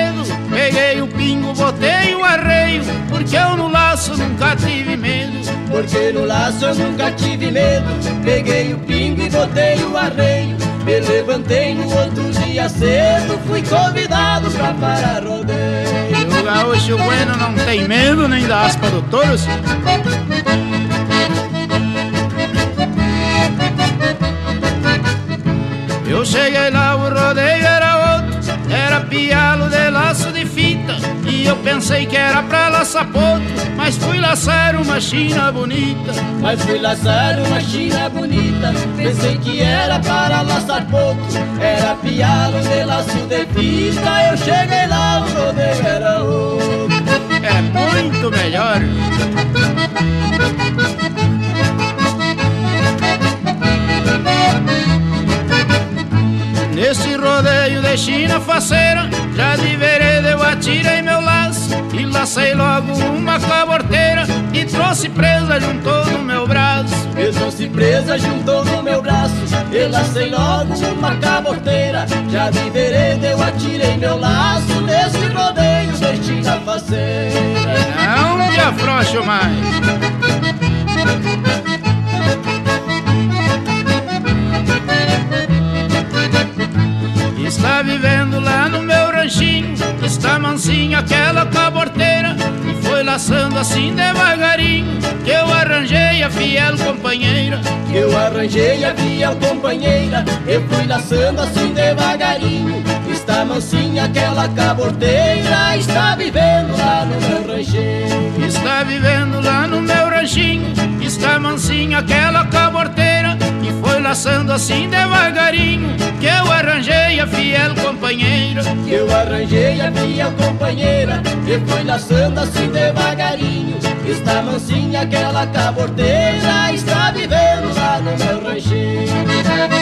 cedo, peguei o pingo, botei o arreio, porque eu no laço nunca tive medo. Porque no laço eu nunca tive medo, peguei o pingo e botei o arreio. Me levantei no outro dia cedo, fui convidado pra parar rodeio. E o gaúcho bueno não tem medo nem da aspa do touro, senhor. Eu cheguei lá, o rodeio era outro, era pialo de laço de fita, e eu pensei que era pra laçar potro, mas fui laçar uma china bonita. Mas fui laçar uma china bonita, pensei que era para laçar potro, era pialo de laço de fita. Eu cheguei lá, o rodeio era outro. É muito melhor. Nesse rodeio de china faceira, já de vereda eu atirei meu laço e lacei logo uma caborteira e trouxe presa juntou no meu braço. Eu trouxe presa juntou no meu braço, eu lacei logo uma caborteira. Já de vereda eu atirei meu laço nesse rodeio de china faceira. Não te afrouxo mais. Está vivendo lá no meu ranchinho, está mansinha aquela caborteira, e foi laçando assim devagarinho, que eu arranjei a fiel companheira. Que eu arranjei a fiel companheira, eu fui laçando assim devagarinho. Está mansinha aquela caborteira, está vivendo lá no meu ranchinho. Está vivendo lá no meu ranchinho, está mansinha aquela caborteira, e foi laçando assim devagarinho, que eu arranjei a fiel companheira. Que eu arranjei a fiel companheira, eu fui laçando assim devagarinho. Está mansinha aquela caborteira, está vivendo lá no meu ranchinho.